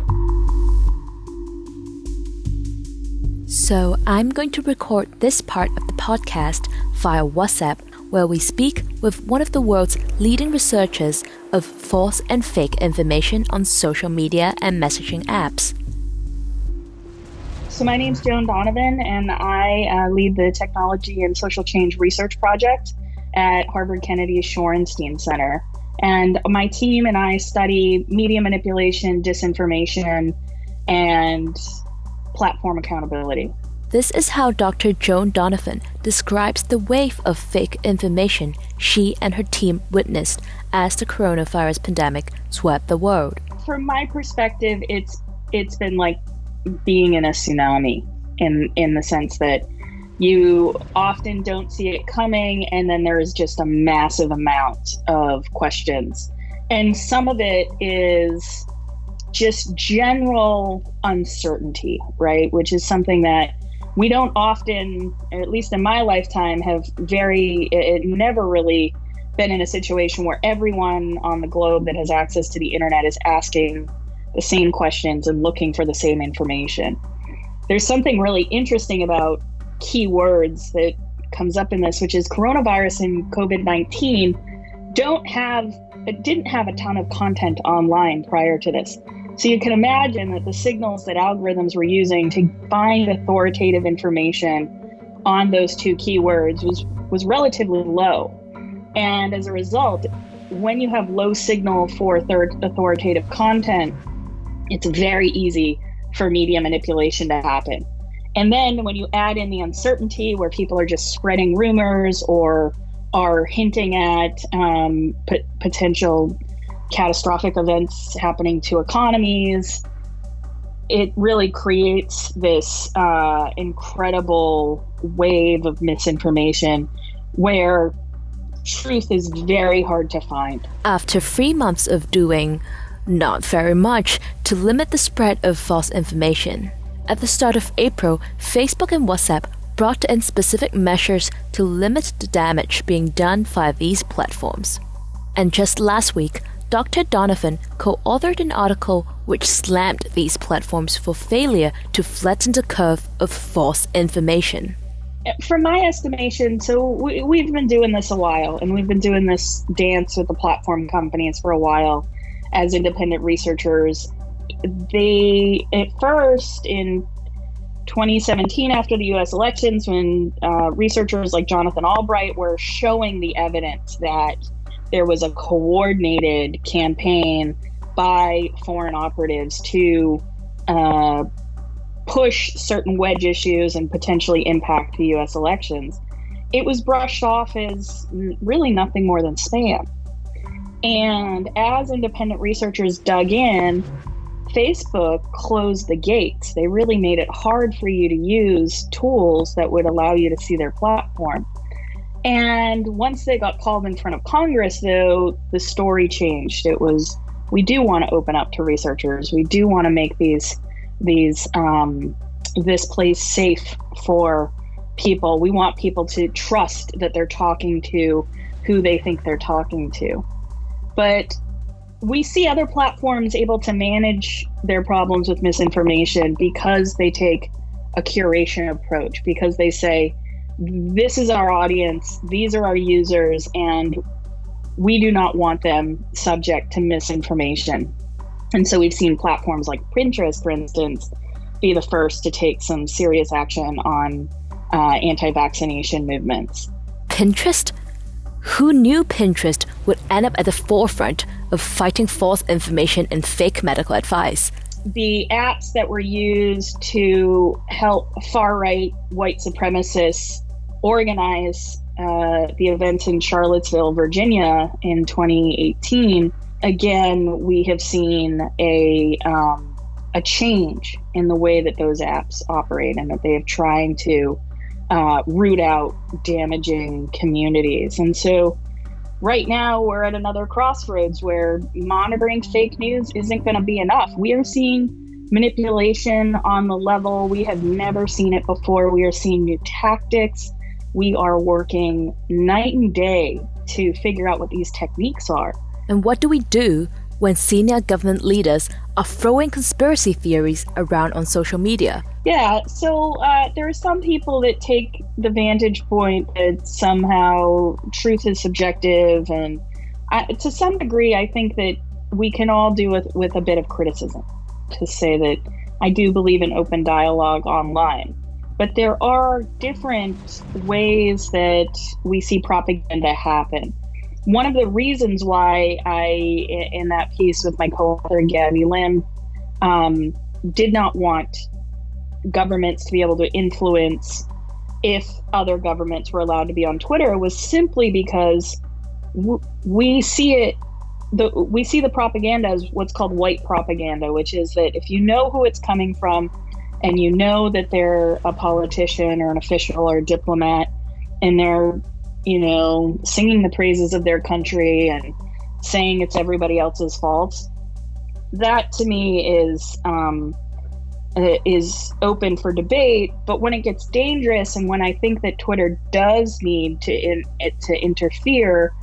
Speaker 1: So I'm going to record this part of the podcast via WhatsApp, where we speak with one of the world's leading researchers of false and fake information on social media and messaging apps.
Speaker 15: So my name's Joan Donovan, and I uh, lead the Technology and Social Change Research Project at Harvard Kennedy's Shorenstein Center. And my team and I study media manipulation, disinformation, and platform accountability.
Speaker 1: This is how Doctor Joan Donovan describes the wave of fake information she and her team witnessed as the coronavirus pandemic swept the world.
Speaker 15: From my perspective, it's it's been like being in a tsunami, in in the sense that you often don't see it coming, and then there is just a massive amount of questions. And some of it is just general uncertainty, right? Which is something that we don't often, or at least in my lifetime, have very, it never really been in a situation where everyone on the globe that has access to the internet is asking the same questions and looking for the same information. There's something really interesting about keywords that comes up in this, which is coronavirus and COVID nineteen don't have, it didn't have a ton of content online prior to this. So you can imagine that the signals that algorithms were using to find authoritative information on those two keywords was, was relatively low. And as a result, when you have low signal for third authoritative content, it's very easy for media manipulation to happen. And then when you add in the uncertainty, where people are just spreading rumors or are hinting at um, p- potential catastrophic events happening to economies, it really creates this uh, incredible wave of misinformation where truth is very hard to find.
Speaker 1: After three months of doing not very much to limit the spread of false information, at the start of April, Facebook and WhatsApp brought in specific measures to limit the damage being done via these platforms. And just last week, Doctor Donovan co-authored an article which slammed these platforms for failure to flatten the curve of false information.
Speaker 15: From my estimation, so we, we've been doing this a while, and we've been doing this dance with the platform companies for a while as independent researchers. They, at first, in twenty seventeen, after the U S elections, when uh, researchers like Jonathan Albright were showing the evidence that there was a coordinated campaign by foreign operatives to uh, push certain wedge issues and potentially impact the U S elections, it was brushed off as really nothing more than spam. And as independent researchers dug in, Facebook closed the gates. They really made it hard for you to use tools that would allow you to see their platform. And once they got called in front of Congress, though, the story changed. It was, we do want to open up to researchers. We do want to make these, these, um, this place safe for people. We want people to trust that they're talking to who they think they're talking to. But we see other platforms able to manage their problems with misinformation because they take a curation approach, because they say, this is our audience, these are our users, and we do not want them subject to misinformation. And so we've seen platforms like Pinterest, for instance, be the first to take some serious action on uh, anti-vaccination movements.
Speaker 1: Pinterest? Who knew Pinterest would end up at the forefront of fighting false information and fake medical advice?
Speaker 15: The apps that were used to help far-right white supremacists organize uh, the events in Charlottesville, Virginia in twenty eighteen, again, we have seen a um, a change in the way that those apps operate and that they are trying to uh, root out damaging communities. And so right now we're at another crossroads where monitoring fake news isn't going to be enough. We are seeing manipulation on the level we have never seen it before. We are seeing new tactics. We are working night and day to figure out what these techniques are.
Speaker 1: And what do we do when senior government leaders are throwing conspiracy theories around on social media?
Speaker 15: Yeah, so uh, there are some people that take the vantage point that somehow truth is subjective. And I, to some degree, I think that we can all do with, with a bit of criticism to say that I do believe in open dialogue online. But there are different ways that we see propaganda happen. One of the reasons why I, in that piece with my co-author Gabby Lim, um, did not want governments to be able to influence if other governments were allowed to be on Twitter was simply because w- we see it, the, we see the propaganda as what's called white propaganda, which is that if you know who it's coming from and you know that they're a politician or an official or a diplomat and they're, you know, singing the praises of their country and saying it's everybody else's fault, that to me is um, is open for debate. But when it gets dangerous and when I think that Twitter does need to in, to interfere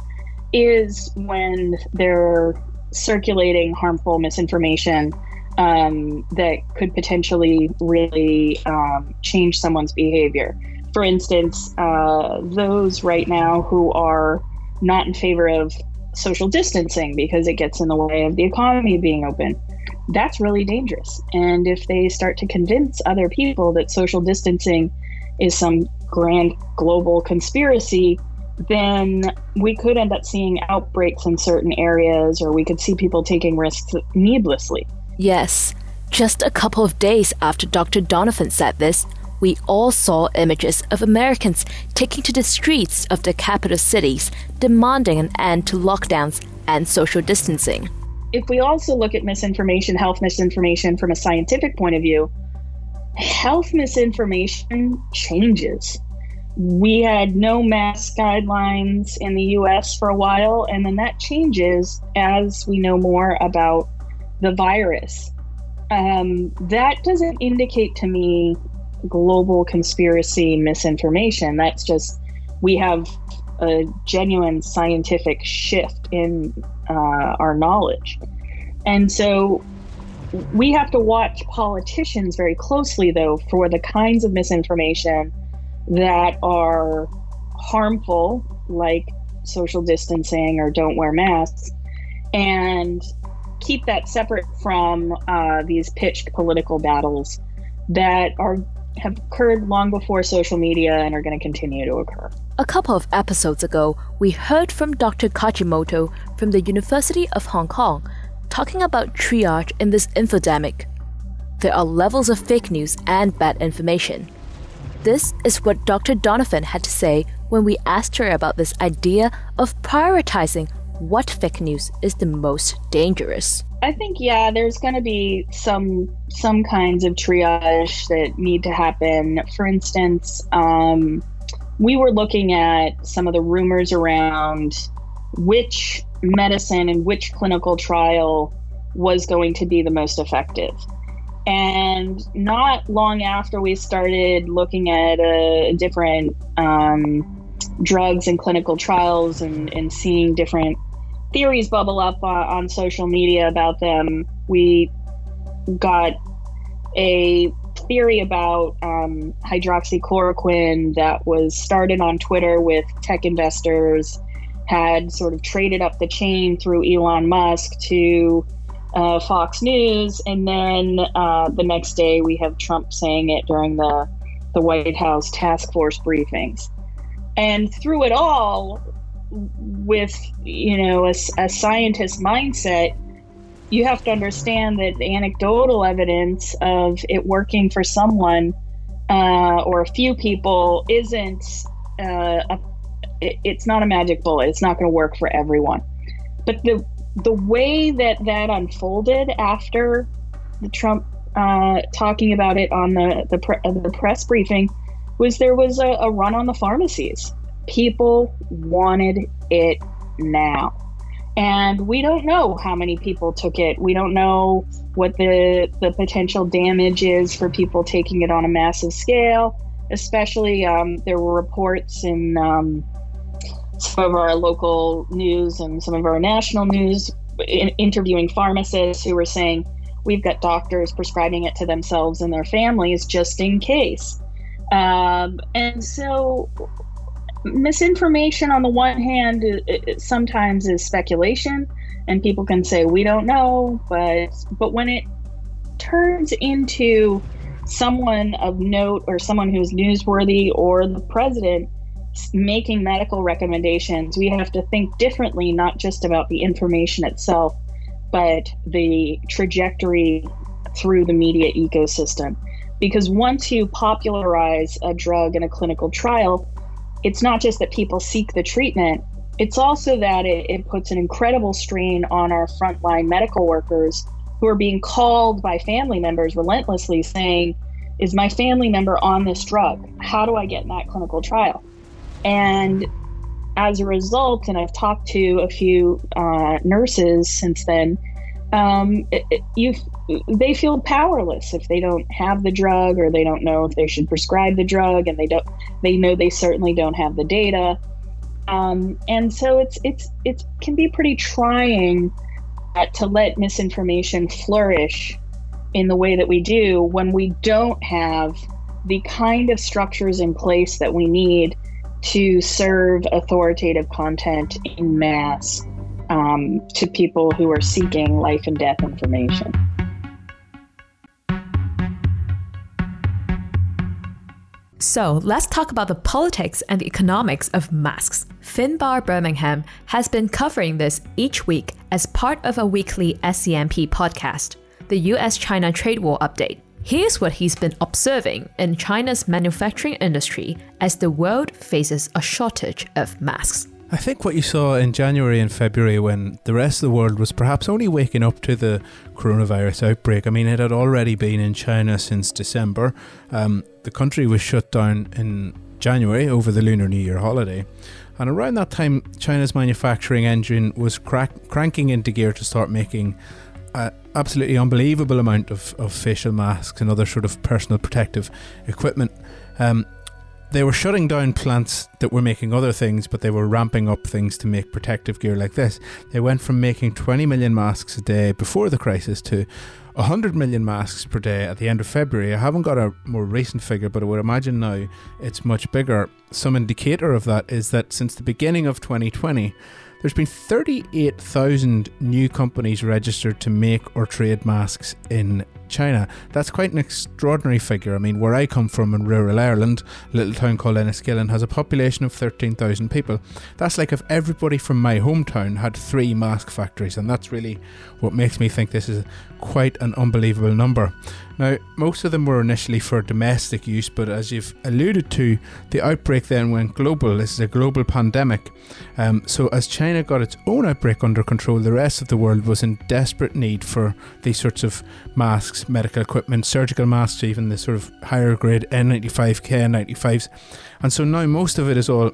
Speaker 15: is when they're circulating harmful misinformation um, that could potentially really um, change someone's behavior. For instance, uh, those right now who are not in favor of social distancing because it gets in the way of the economy being open, that's really dangerous. And if they start to convince other people that social distancing is some grand global conspiracy, then we could end up seeing outbreaks in certain areas, or we could see people taking risks needlessly.
Speaker 1: Yes, just a couple of days after Doctor Donovan said this, we all saw images of Americans taking to the streets of the capital cities, demanding an end to lockdowns and social distancing.
Speaker 15: If we also look at misinformation, health misinformation from a scientific point of view, health misinformation changes. We had no mask guidelines in the U S for a while, and then that changes as we know more about the virus. Um, that doesn't indicate to me global conspiracy misinformation. That's just, we have a genuine scientific shift in uh, our knowledge. And so we have to watch politicians very closely, though, for the kinds of misinformation that are harmful, like social distancing or don't wear masks, and keep that separate from uh, these pitched political battles that are have occurred long before social media and are going to continue to occur.
Speaker 1: A couple of episodes ago, we heard from Doctor Kajimoto from the University of Hong Kong talking about triage in this infodemic. There are levels of fake news and bad information. This is what Doctor Donovan had to say when we asked her about this idea of prioritizing what fake news is the most dangerous?
Speaker 15: I think, yeah, there's going to be some some kinds of triage that need to happen. For instance, um, we were looking at some of the rumors around which medicine and which clinical trial was going to be the most effective. And not long after we started looking at uh, different um, drugs and clinical trials and, and seeing different theories bubble up uh, on social media about them, we got a theory about um, hydroxychloroquine that was started on Twitter with tech investors, had sort of traded up the chain through Elon Musk to uh, Fox News, and then uh, the next day we have Trump saying it during the, the White House task force briefings. And through it all, with, you know, a, a scientist mindset, you have to understand that the anecdotal evidence of it working for someone uh, or a few people isn't, uh, a, it, it's not a magic bullet. It's not going to work for everyone. But the the way that that unfolded after the Trump uh, talking about it on the, the, pre- the press briefing was there was a, a run on the pharmacies. People wanted it now. And we don't know how many people took it. We don't know what the the potential damage is for people taking it on a massive scale. Especially, um, there were reports in um, some of our local news and some of our national news in, interviewing pharmacists who were saying, we've got doctors prescribing it to themselves and their families just in case. Um, and so misinformation on the one hand it, it sometimes is speculation, and people can say we don't know, but but when it turns into someone of note or someone who's newsworthy or the president making medical recommendations, we have to think differently, not just about the information itself, but the trajectory through the media ecosystem. Because once you popularize a drug in a clinical trial, it's not just that people seek the treatment, it's also that it, it puts an incredible strain on our frontline medical workers who are being called by family members relentlessly saying, is my family member on this drug? How do I get in that clinical trial? And as a result, and I've talked to a few uh, nurses since then, um, it, it, you they feel powerless if they don't have the drug, or they don't know if they should prescribe the drug, and they don't. They know they certainly don't have the data, um, and so it's it's it can be pretty trying uh, to let misinformation flourish in the way that we do when we don't have the kind of structures in place that we need to serve authoritative content in mass um, to people who are seeking life and death information.
Speaker 1: So let's talk about the politics and the economics of masks. Finbar Birmingham has been covering this each week as part of a weekly S C M P podcast, the U S China Trade War Update. Here's what he's been observing in China's manufacturing industry as the world faces a shortage of masks.
Speaker 11: I think what you saw in January and February, when the rest of the world was perhaps only waking up to the coronavirus outbreak, I mean, it had already been in China since December. Um, the country was shut down in January over the Lunar New Year holiday. And around that time, China's manufacturing engine was crack- cranking into gear to start making an absolutely unbelievable amount of, of facial masks and other sort of personal protective equipment. Um, They were shutting down plants that were making other things, but they were ramping up things to make protective gear like this. They went from making twenty million masks a day before the crisis to one hundred million masks per day at the end of February. I haven't got a more recent figure, but I would imagine now it's much bigger. Some indicator of that is that since the beginning of twenty twenty, there's been thirty-eight thousand new companies registered to make or trade masks in China. That's quite an extraordinary figure. I mean, where I come from in rural Ireland, a little town called Enniskillen has a population of thirteen thousand people. That's like if everybody from my hometown had three mask factories, and that's really what makes me think this is quite an unbelievable number. Now, most of them were initially for domestic use, but as you've alluded to, the outbreak then went global. This is a global pandemic. Um, so as China got its own outbreak under control, the rest of the world was in desperate need for these sorts of masks, medical equipment, surgical masks, even the sort of higher grade N ninety-five, K N ninety-fives. And so now most of it is all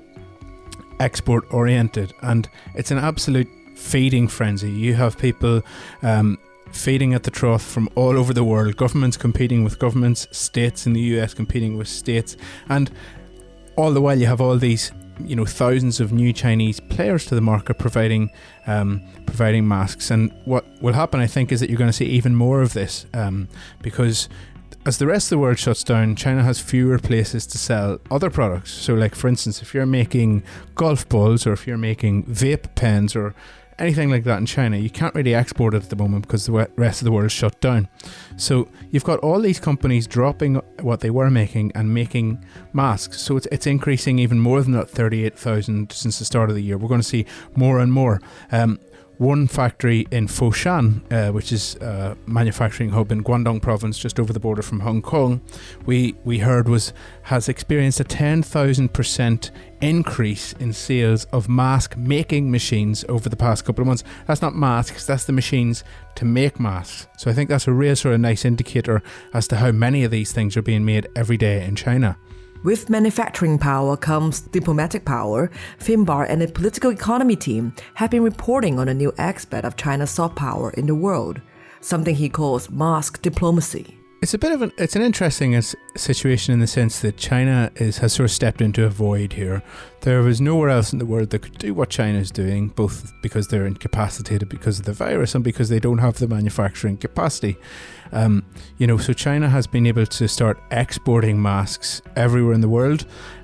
Speaker 11: export oriented, and it's an absolute feeding frenzy. You have people um, feeding at the trough from all over the world, governments competing with governments, states in the U S competing with states, and all the while you have all these, you know, thousands of new Chinese players to the market providing um, providing masks. And what will happen, I think, is that you're going to see even more of this um, because as the rest of the world shuts down, China has fewer places to sell other products. So like, for instance, if you're making golf balls or if you're making vape pens or anything like that in China, you can't really export it at the moment because the rest of the world is shut down. So you've got all these companies dropping what they were making and making masks. So it's it's increasing even more than that thirty-eight thousand since the start of the year. We're going to see more and more. Um, One factory in Foshan, uh, which is a manufacturing hub in Guangdong province, just over the border from Hong Kong, we, we heard was has experienced a ten thousand percent increase in sales of mask making machines over the past couple of months. That's not masks, that's the machines to make masks. So I think that's a real sort of nice indicator as to how many of these things are being made every day in China.
Speaker 3: With manufacturing power comes diplomatic power. Finbar and the political economy team have been reporting on a new aspect of China's soft power in the world, something he calls mask diplomacy.
Speaker 11: It's a bit of an it's an interesting situation in the sense that China is has sort of stepped into a void here. There was nowhere else in the world that could do what China is doing, both because they're incapacitated because of the virus and because they don't have the manufacturing capacity. Um, you know, so China has been able to start exporting masks everywhere in the world.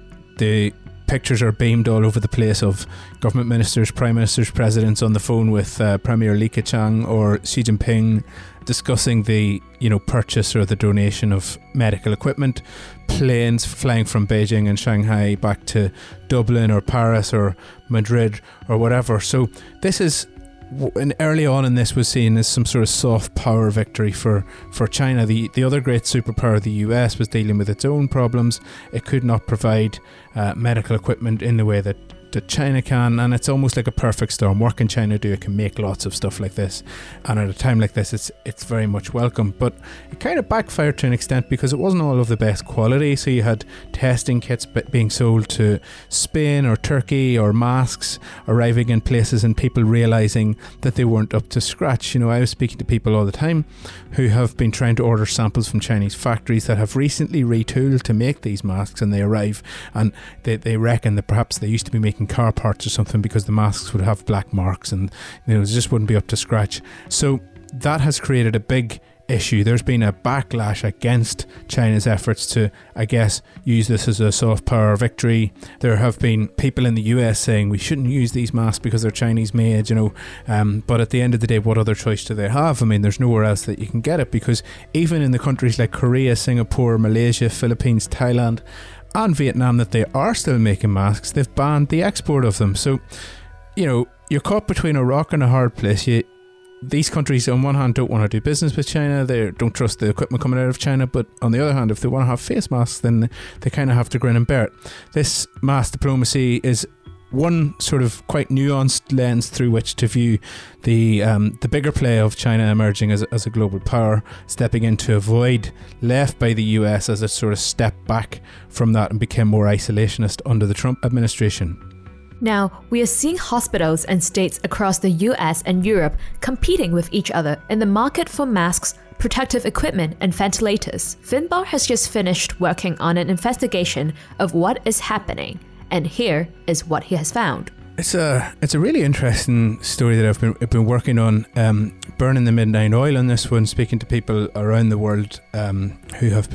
Speaker 11: The pictures are beamed all over the place of government ministers, prime ministers, presidents on the phone with uh, Premier Li Keqiang or Xi Jinping discussing the, you know, purchase or the donation of medical equipment, planes flying from Beijing and Shanghai back to Dublin or Paris or Madrid or whatever. So this is, and early on in this was seen as some sort of soft power victory for, for China. The the other great superpower, the U S, was dealing with its own problems. It could not provide uh, medical equipment in the way that, that China can, and it's almost like a perfect storm. What can China do? It can make lots of stuff like this, and at a time like this it's it's very much welcome. But it kind of backfired to an extent because it wasn't all of the best quality. So you had testing kits being sold to Spain or Turkey, or masks arriving in places and people realizing that they weren't up to scratch. You know, I was speaking to people all the time who have been trying to order samples from Chinese factories that have recently retooled to make these masks, and they arrive and they, they reckon that perhaps they used to be making car parts or something because the masks would have black marks and, you know, it just wouldn't be up to scratch. So that has created a big issue. There's been a backlash against China's efforts to, I guess, use this as a soft power victory. There have been people in the U S saying we shouldn't use these masks because they're Chinese made, you know, um, but at the end of the day, what other choice do they have? I mean, there's nowhere else that you can get it, because even in the countries like Korea, Singapore, Malaysia, Philippines, Thailand and Vietnam that they are still making masks, they've banned the export of them. So, you know, you're caught between a rock and a hard place. You, these countries on one hand don't want to do business with China, they don't trust the equipment coming out of China, but on the other hand, if they want to have face masks, then they kind of have to grin and bear it. This mask diplomacy is one sort of quite nuanced lens through which to view the um, the bigger play of China emerging as a, as a global power, stepping into a void left by the U S as it sort of stepped back from that and became more isolationist under the Trump administration.
Speaker 1: Now, we are seeing hospitals and states across the U S and Europe competing with each other in the market for masks, protective equipment and ventilators. Finbar has just finished working on an investigation of what is happening, and here is what he has found.
Speaker 11: It's a it's a really interesting story that I've been I've been working on, um, burning the midnight oil on this one, speaking to people around the world um, who have been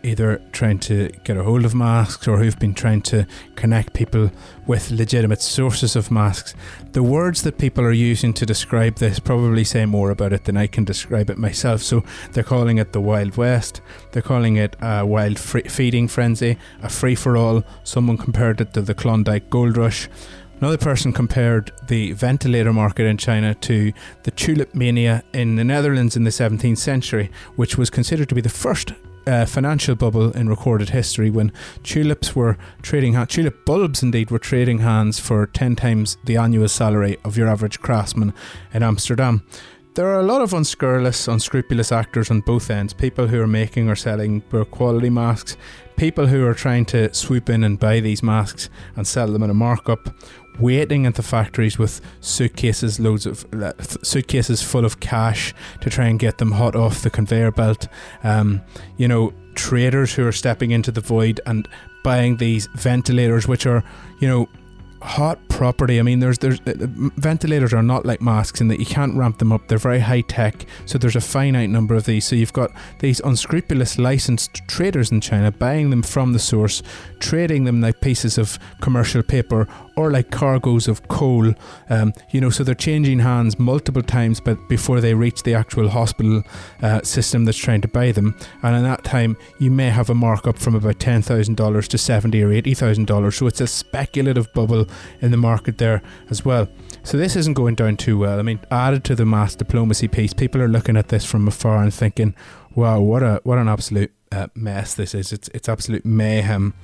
Speaker 11: either trying to get a hold of masks or who've been trying to connect people with legitimate sources of masks. The words that people are using to describe this probably say more about it than I can describe it myself. So they're calling it the Wild West, they're calling it a wild free- feeding frenzy, a free-for-all. Someone compared it to the Klondike Gold Rush. Another person compared the ventilator market in China to the tulip mania in the Netherlands in the seventeenth century, which was considered to be the first uh, financial bubble in recorded history, when tulips were trading ha- tulip bulbs indeed were trading hands for ten times the annual salary of your average craftsman in Amsterdam. There are a lot of unscrupulous, unscrupulous actors on both ends, people who are making or selling poor quality masks, people who are trying to swoop in and buy these masks and sell them at a markup, waiting at the factories with suitcases loads of uh, suitcases full of cash to try and get them hot off the conveyor belt. Um, you know, traders who are stepping into the void and buying these ventilators, which are, you know, hot property. I mean, there's there's uh, ventilators are not like masks in that you can't ramp them up. They're very high tech, so there's a finite number of these. So you've got these unscrupulous licensed traders in China buying them from the source, trading them like pieces of commercial paper or like cargoes of coal. Um, you know, so they're changing hands multiple times, but before they reach the actual hospital uh, system that's trying to buy them. And in that time, you may have a markup from about ten thousand dollars to seventy or eighty thousand dollars. So it's a speculative bubble in the market there as well. So this isn't going down too well. I mean, added to the mass diplomacy piece, people are looking at this from afar and thinking, wow, what a what an absolute uh, mess this is. It's it's absolute mayhem.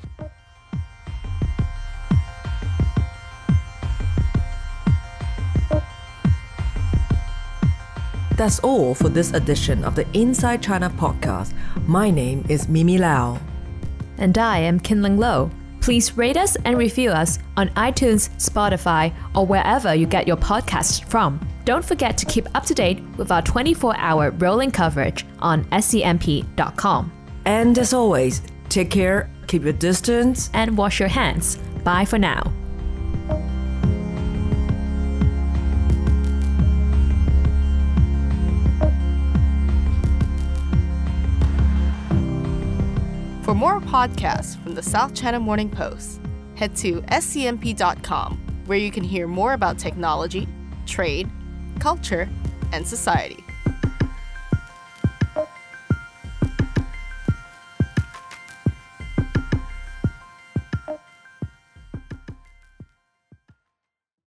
Speaker 3: That's all for this edition of the Inside China podcast. My name is Mimi Lau.
Speaker 1: And I am Kinling Lo. Please rate us and review us on iTunes, Spotify, or wherever you get your podcasts from. Don't forget to keep up to date with our twenty-four hour rolling coverage on S C M P dot com.
Speaker 3: And as always, take care, keep your distance,
Speaker 1: and wash your hands. Bye for now.
Speaker 17: For more podcasts from the South China Morning Post, head to S C M P dot com, where you can hear more about technology, trade, culture, and society.